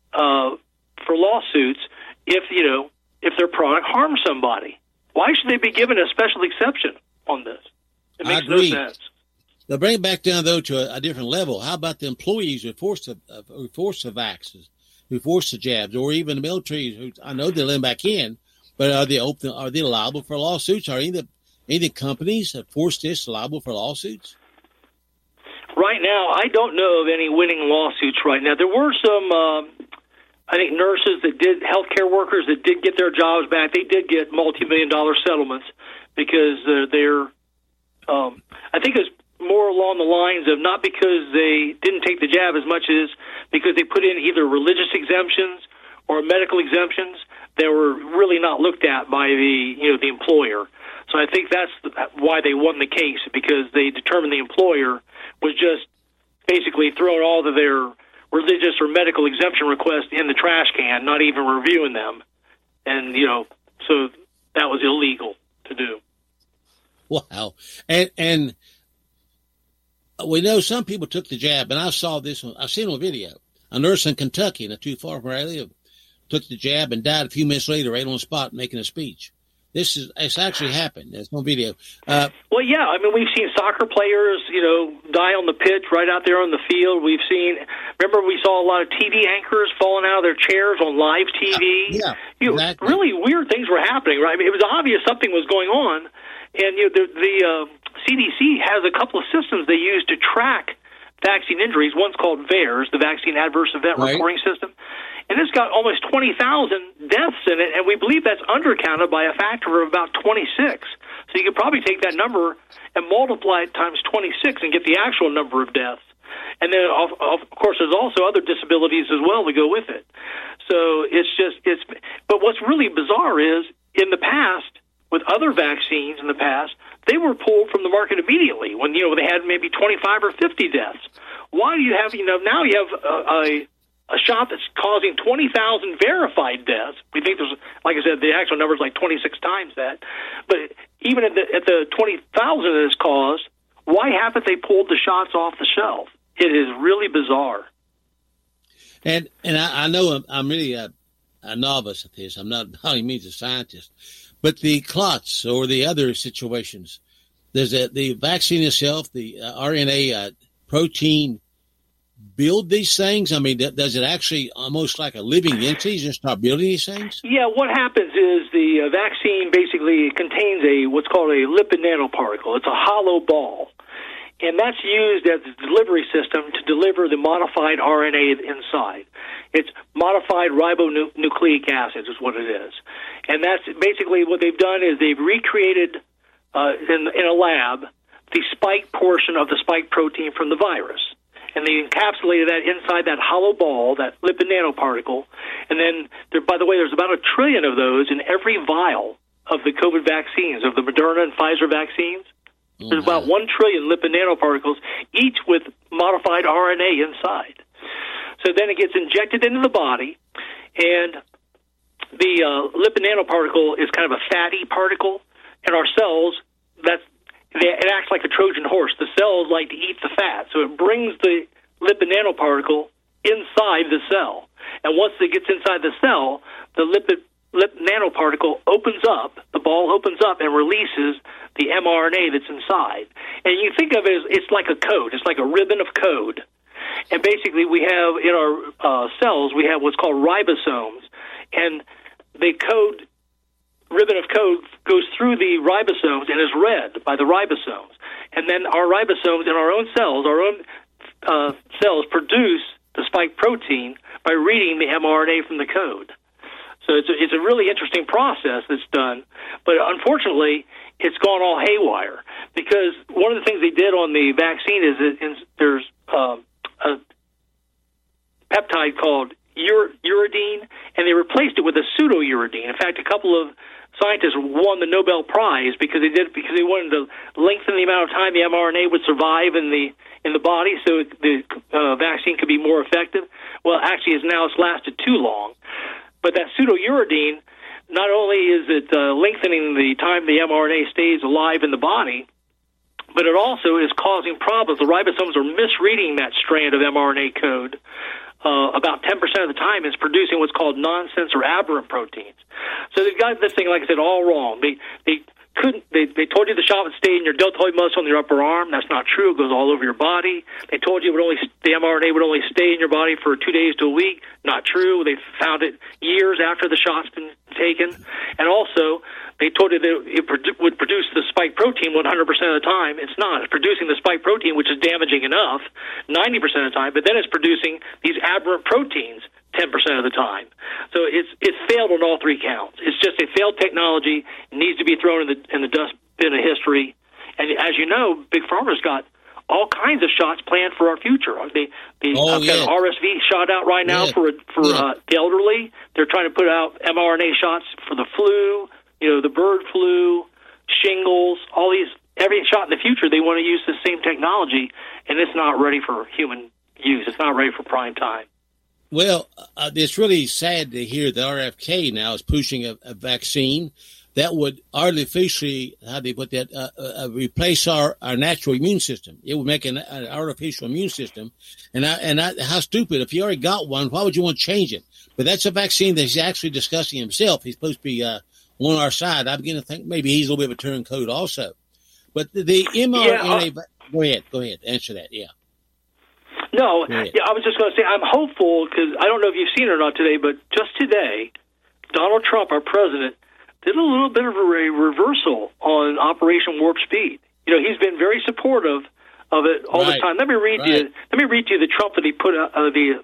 for lawsuits if their product harms somebody. Why should they be given a special exception on this? It makes no sense. Now, bring it back down, though, to a different level. How about the employees who are forced to vaxes, who forced the jabs, or even the military, who I know they're letting back in, but are they liable for lawsuits? Are any of the companies that forced this liable for lawsuits? Right now, I don't know of any winning lawsuits right now. There were some, I think, nurses that did, healthcare workers that did get their jobs back. They did get multi-million-dollar settlements because I think it was more along the lines of not because they didn't take the jab as much as because they put in either religious exemptions or medical exemptions that were really not looked at by the employer. So I think that's why they won the case, because they determined the employer was just basically throwing all of their religious or medical exemption requests in the trash can, not even reviewing them. And, so that was illegal to do. Wow. And we know some people took the jab, and I saw this one. I've seen it on video. A nurse in Kentucky, not too far from where I live, took the jab and died a few minutes later right on the spot making a speech. It's actually happened. There's no video. Well, yeah. I mean, we've seen soccer players, die on the pitch right out there on the field. Remember we saw a lot of TV anchors falling out of their chairs on live TV. Yeah, exactly. Really weird things were happening, right? I mean, it was obvious something was going on. And the CDC has a couple of systems they use to track vaccine injuries. One's called VAERS, the Vaccine Adverse Event Reporting System. And it's got almost 20,000 deaths in it, and we believe that's undercounted by a factor of about 26. So you could probably take that number and multiply it times 26 and get the actual number of deaths. And then, of course, there's also other disabilities as well to go with it. So but what's really bizarre is, in the past, with other vaccines in the past, they were pulled from the market immediately when, they had maybe 25 or 50 deaths. Why do you have, now you have a shot that's causing 20,000 verified deaths? We think there's, like I said, the actual number is like 26 times that. But even at the 20,000 that it's caused, why haven't they pulled the shots off the shelf? It is really bizarre. And I know I'm really a novice at this. I'm not by any means a scientist. But the clots or the other situations, there's the vaccine itself, the RNA protein build these things? I mean, does it actually almost like a living entity just start building these things? Yeah, what happens is the vaccine basically contains what's called a lipid nanoparticle. It's a hollow ball. And that's used as a delivery system to deliver the modified RNA inside. It's modified ribonucleic acid is what it is. And that's basically what they've done is they've recreated in a lab the spike portion of the spike protein from the virus. And they encapsulated that inside that hollow ball, that lipid nanoparticle. And then, by the way, there's about 1 trillion of those in every vial of the COVID vaccines, of the Moderna and Pfizer vaccines. There's about 1 trillion lipid nanoparticles, each with modified RNA inside. So then it gets injected into the body, and the lipid nanoparticle is kind of a fatty particle, and our cells, it acts like a Trojan horse. The cells like to eat the fat, so it brings the lipid nanoparticle inside the cell. And once it gets inside the cell, the lipid nanoparticle opens up, the ball opens up and releases the mRNA that's inside. And you think of it as it's like a code. It's like a ribbon of code. And basically we have in our cells, we have what's called ribosomes. And the ribbon of code goes through the ribosomes and is read by the ribosomes. And then our ribosomes in our own cells produce the spike protein by reading the mRNA from the code. So it's a really interesting process that's done, but unfortunately, it's gone all haywire because one of the things they did on the vaccine is that there's a peptide called uridine, and they replaced it with a pseudouridine. In fact, a couple of scientists won the Nobel Prize because they wanted to lengthen the amount of time the mRNA would survive in the body, so the vaccine could be more effective. Well, actually, it's lasted too long. But that pseudouridine, not only is it lengthening the time the mRNA stays alive in the body, but it also is causing problems. The ribosomes are misreading that strand of mRNA code. About 10% of the time it's producing what's called nonsense or aberrant proteins. So they've got this thing, like I said, all wrong. They told you the shot would stay in your deltoid muscle in your upper arm. That's not true. It goes all over your body. They told you the mRNA would only stay in your body for 2 days to a week. Not true. They found it years after the shot's been taken. And also, they told you that it would produce the spike protein 100% of the time. It's not. It's producing the spike protein, which is damaging enough 90% of the time, but then it's producing these aberrant proteins 10% of the time. So it's failed on all three counts. It's just a failed technology. It needs to be thrown in the dustbin of history. And as you know, Big Pharma's got all kinds of shots planned for our future. I've got an RSV shot out right now for the elderly. They're trying to put out mRNA shots for the flu, the bird flu, shingles, all these. Every shot in the future, they want to use the same technology, and it's not ready for human use. It's not ready for prime time. Well, it's really sad to hear that RFK now is pushing a vaccine that would artificially, replace our natural immune system. It would make an artificial immune system. And how stupid. If you already got one, why would you want to change it? But that's a vaccine that he's actually discussing himself. He's supposed to be on our side. I begin to think maybe he's a little bit of a turncoat also. But the mRNA, go ahead, answer that, yeah. No, I was just going to say I'm hopeful because I don't know if you've seen it or not today, but just today, Donald Trump, our president, did a little bit of a reversal on Operation Warp Speed. He's been very supportive of it all this time. Let me read you the Trump that he put out, the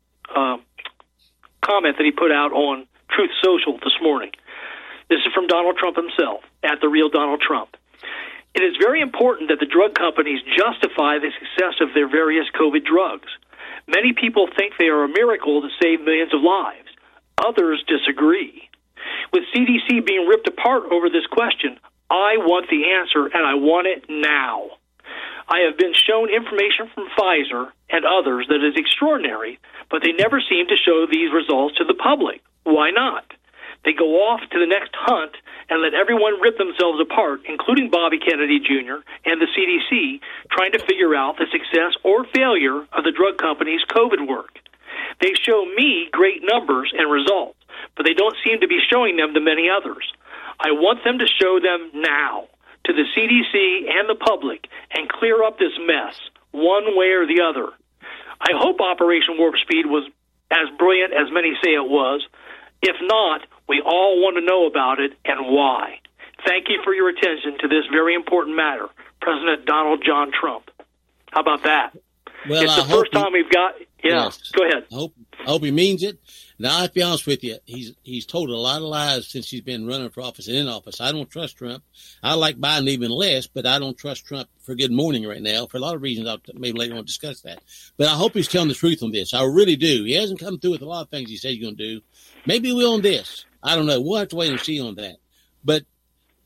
comment that he put out on Truth Social this morning. This is from Donald Trump himself, at the real Donald Trump. It is very important that the drug companies justify the success of their various COVID drugs. Many people think they are a miracle to save millions of lives. Others disagree. With CDC being ripped apart over this question, I want the answer, and I want it now. I have been shown information from Pfizer and others that is extraordinary, but they never seem to show these results to the public. Why not? They go off to the next hunt and let everyone rip themselves apart, including Bobby Kennedy Jr. and the CDC, trying to figure out the success or failure of the drug companies' COVID work. They show me great numbers and results, but they don't seem to be showing them to many others. I want them to show them now to the CDC and the public and clear up this mess one way or the other. I hope Operation Warp Speed was as brilliant as many say it was. If not, we all want to know about it and why. Thank you for your attention to this very important matter, President Donald John Trump. How about that? Well, it's the first time we've got... Yeah, yes. Go ahead. I hope he means it. Now, I have to be honest with you, he's told a lot of lies since he's been running for office and in office. I don't trust Trump. I like Biden even less, but I don't trust Trump for good morning right now for a lot of reasons. I'll maybe later on discuss that. But I hope he's telling the truth on this. I really do. He hasn't come through with a lot of things he said he's going to do. Maybe he will on this. I don't know. We'll have to wait and see on that. But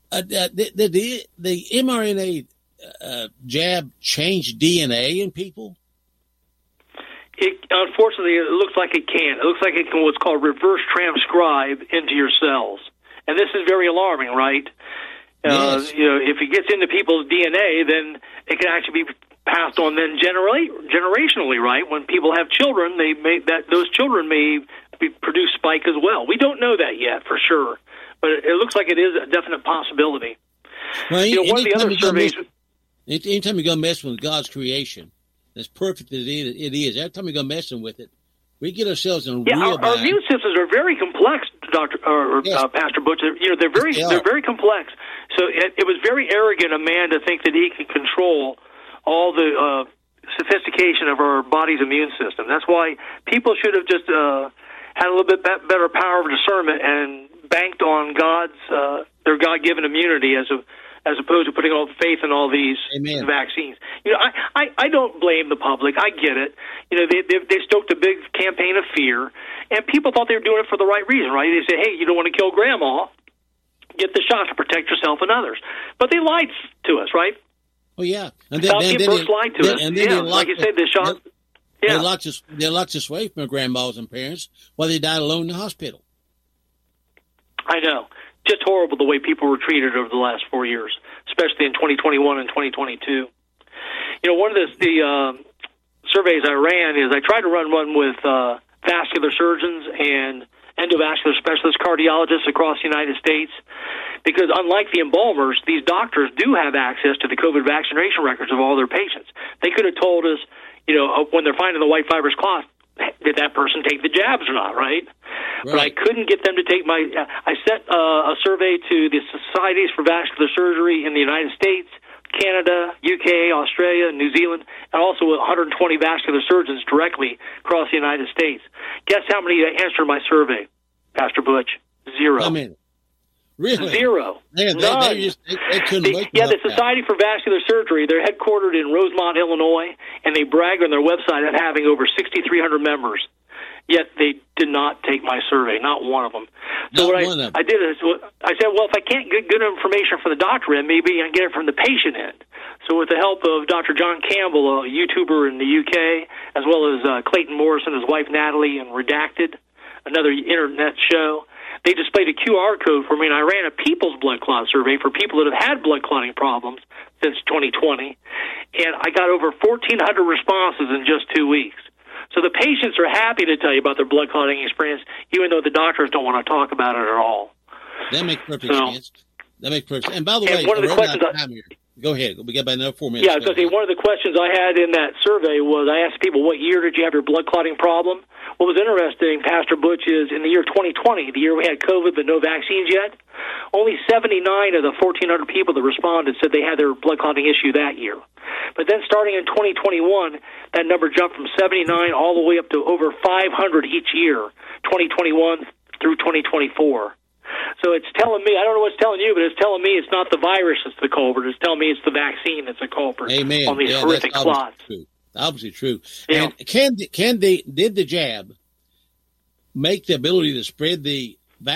The mRNA jab change DNA in people? Unfortunately, it looks like it can. It looks like it can what's called reverse transcribe into your cells. And this is very alarming, right? Yes. If it gets into people's DNA, then it can actually be passed on then generationally, right? When people have children, those children may produce spike as well. We don't know that yet for sure, but it looks like it is a definite possibility. Well, one of the other surveys... Anytime you go messing with God's creation, as perfect as it is, every time we go messing with it, we get ourselves in a real our immune systems are very complex, Pastor Butch. They're very complex. So it was very arrogant of man to think that he could control all the sophistication of our body's immune system. That's why people should have just had a little bit better power of discernment and banked on their God-given immunity as opposed to putting all the faith in all these Amen. vaccines. I don't blame the public. I get it. They stoked a big campaign of fear, and people thought they were doing it for the right reason, right? They said, hey, you don't want to kill grandma, get the shot to protect yourself and others. But they lied to us, right? Oh, yeah. And then lied to us. And then like you said, the shot... They locked us away from our grandmas and parents while they died alone in the hospital. I know. Just horrible the way people were treated over the last 4 years, especially in 2021 and 2022. One of the surveys I ran is I tried to run one with vascular surgeons and endovascular specialists, cardiologists across the United States, because unlike the embalmers, these doctors do have access to the COVID vaccination records of all their patients. They could have told us, when they're finding the white fibrous clot, did that person take the jabs or not, right? But I couldn't get them to take I sent a survey to the Societies for Vascular Surgery in the United States, Canada, UK, Australia, New Zealand, and also 120 vascular surgeons directly across the United States. Guess how many answered my survey, Pastor Butch? 0. I mean, really? 0. None. They couldn't the Society for Vascular Surgery, they're headquartered in Rosemont, Illinois, and they brag on their website of having over 6,300 members. Yet they did not take my survey, not one of them. So I did is I said, well, if I can't get good information from the doctor end, maybe I can get it from the patient end. So with the help of Dr. John Campbell, a YouTuber in the UK, as well as Clayton Morrison, his wife Natalie, and Redacted, another internet show, they displayed a QR code for me, and I ran a people's blood clot survey for people that have had blood clotting problems since 2020, and I got over 1,400 responses in just 2 weeks. So the patients are happy to tell you about their blood clotting experience, even though the doctors don't want to talk about it at all. That makes perfect sense. That makes perfect sense. And by the way, one of the questions go ahead. We got about another 4 minutes. Yeah, I was going to say, one of the questions I had in that survey was I asked people, what year did you have your blood clotting problem? What was interesting, Pastor Butch, is in the year 2020, the year we had COVID but no vaccines yet, only 79 of the 1,400 people that responded said they had their blood clotting issue that year. But then starting in 2021, that number jumped from 79 all the way up to over 500 each year, 2021 through 2024. So it's telling me, I don't know what it's telling you, but it's telling me it's not the virus that's the culprit. It's telling me it's the vaccine that's the culprit. Amen. On these horrific clots. True. Obviously true. Yeah. And did the jab make the ability to spread the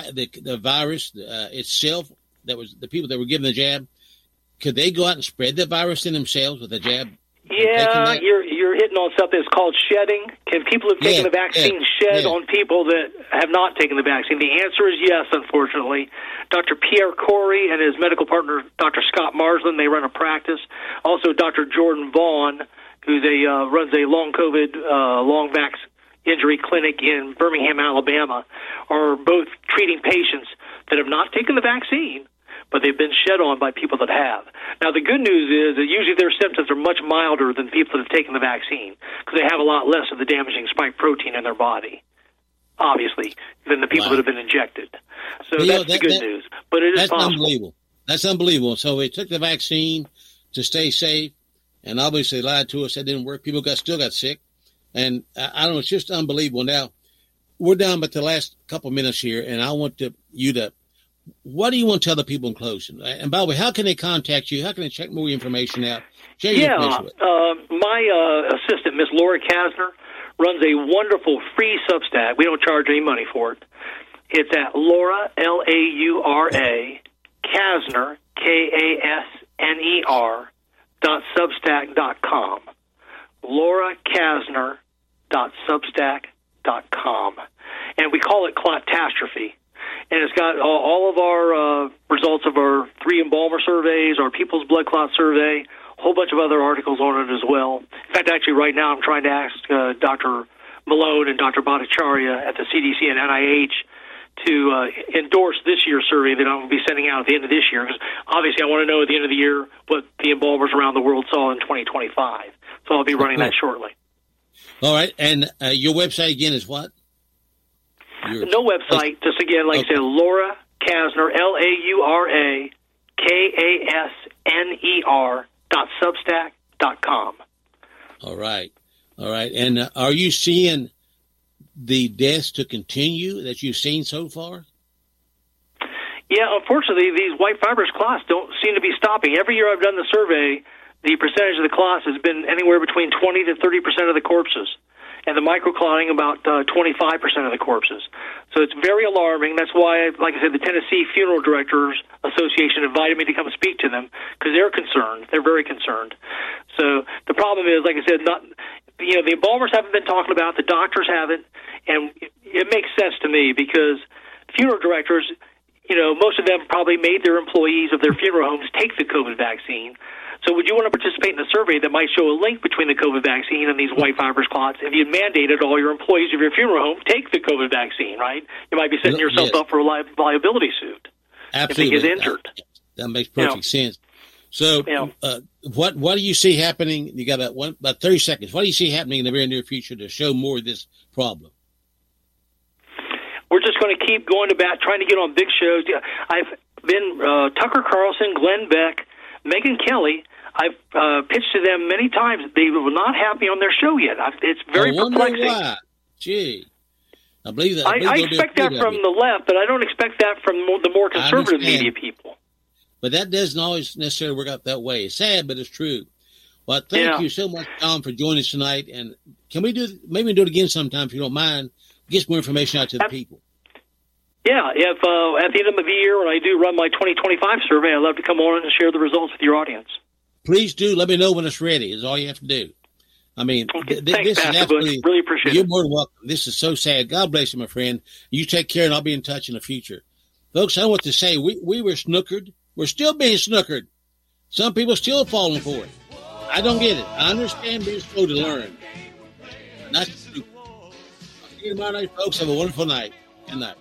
virus itself? That was the people that were given the jab. Could they go out and spread the virus in themselves with the jab? Yeah, you're hitting on something that's called shedding. Can people who have taken the vaccine shed on people that have not taken the vaccine? The answer is yes, unfortunately. Dr. Pierre Corey and his medical partner, Dr. Scott Marsland, they run a practice. Also, Dr. Jordan Vaughn, who runs a long COVID, long vax injury clinic in Birmingham, Alabama, are both treating patients that have not taken the vaccine, but they've been shed on by people that have. Now, the good news is that usually their symptoms are much milder than people that have taken the vaccine because they have a lot less of the damaging spike protein in their body, obviously, than the people that have been injected. So that's the good news. But it is possible. Unbelievable. That's unbelievable. So they took the vaccine to stay safe, and obviously lied to us. That didn't work. People still got sick. And I don't know, it's just unbelievable. Now, we're down but the last couple of minutes here, and I want you to, what do you want to tell the people in closing? And by the way, how can they contact you? How can they check more information out? My assistant, Miss Laura Kasner, runs a wonderful free Substack. We don't charge any money for it. It's at Laura, Laura, Kasner, Kasner, .substack.com. LauraKasner.substack.com. And we call it Clotastrophe. And it's got all of our results of our 3 embalmer surveys, our People's Blood Clot survey, a whole bunch of other articles on it as well. In fact, actually, right now I'm trying to ask Dr. Malone and Dr. Bhattacharya at the CDC and NIH to endorse this year's survey that I'm going to be sending out at the end of this year, because obviously I want to know at the end of the year what the embalmers around the world saw in 2025. So I'll be running that shortly. All right, and your website again is what? No website, just again, like I said, Laura Kasner, LauraKasner.substack.com. All right. And are you seeing the deaths to continue that you've seen so far? Yeah, unfortunately, these white fibrous clots don't seem to be stopping. Every year I've done the survey, the percentage of the clots has been anywhere between 20 to 30% of the corpses, and the microclotting about 25% of the corpses. So it's very alarming. That's why, like I said, the Tennessee Funeral Directors Association invited me to come speak to them, because they're concerned. They're very concerned. So the problem is, like I said, the embalmers haven't been talking about it, the doctors haven't, and it makes sense to me, because funeral directors, most of them probably made their employees of their funeral homes take the COVID vaccine. So would you want to participate in a survey that might show a link between the COVID vaccine and these white fibrous clots if you mandated all your employees of your funeral home take the COVID vaccine, right? You might be setting yourself up for a liability suit. Absolutely. If they get injured. That makes perfect sense. So what do you see happening? You got about 30 seconds. What do you see happening in the very near future to show more of this problem? We're just going to keep going to bat, trying to get on big shows. I've been Tucker Carlson, Glenn Beck, Megyn Kelly. I've pitched to them many times. They were not happy on their show yet. It's very perplexing. Why. Gee. I believe that. I expect that from the left, but I don't expect that from the more conservative media people. But that doesn't always necessarily work out that way. It's sad, but it's true. Well, thank you so much, Tom, for joining us tonight. And can we maybe do it again sometime, if you don't mind, get some more information out to the people? Yeah, if at the end of the year when I do run my 2025 survey, I'd love to come on and share the results with your audience. Please do. Let me know when it's ready, is all you have to do. I mean, thanks, this is absolutely, really appreciate it. You're more than welcome. This is so sad. God bless you, my friend. You take care, and I'll be in touch in the future. Folks, I know what to say. We were snookered. We're still being snookered. Some people still falling for it. I don't get it. I understand being slow to learn. Not stupid. I'll see you tomorrow night, folks. Have a wonderful night. Good night.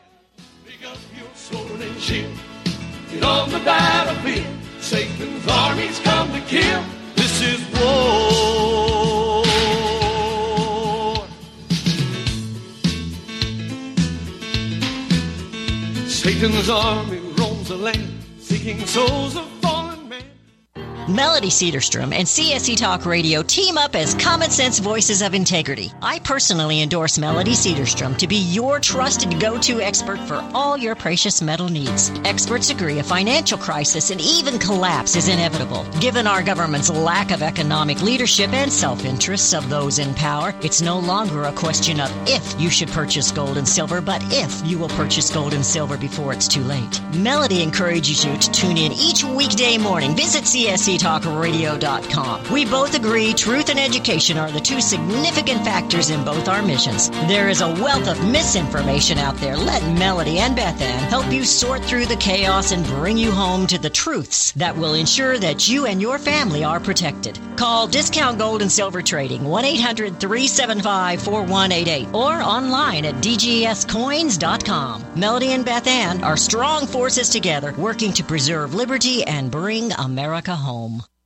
Get on the battlefield. Satan's armies come to kill. This is war. Satan's army roams the land, seeking souls of fallen men. Melody Cedarstrom and CSC Talk Radio team up as common sense voices of integrity. I personally endorse Melody Cedarstrom to be your trusted go-to expert for all your precious metal needs. Experts agree a financial crisis and even collapse is inevitable. Given our government's lack of economic leadership and self-interests of those in power, it's no longer a question of if you should purchase gold and silver, but if you will purchase gold and silver before it's too late. Melody encourages you to tune in each weekday morning. Visit CSCTalkRadio.com. We both agree truth and education are the two significant factors in both our missions. There is a wealth of misinformation out there. Let Melody and Beth Ann help you sort through the chaos and bring you home to the truths that will ensure that you and your family are protected. Call Discount Gold and Silver Trading 1-800-375-4188 or online at dgscoins.com. Melody and Beth Ann are strong forces together working to preserve liberty and bring America home.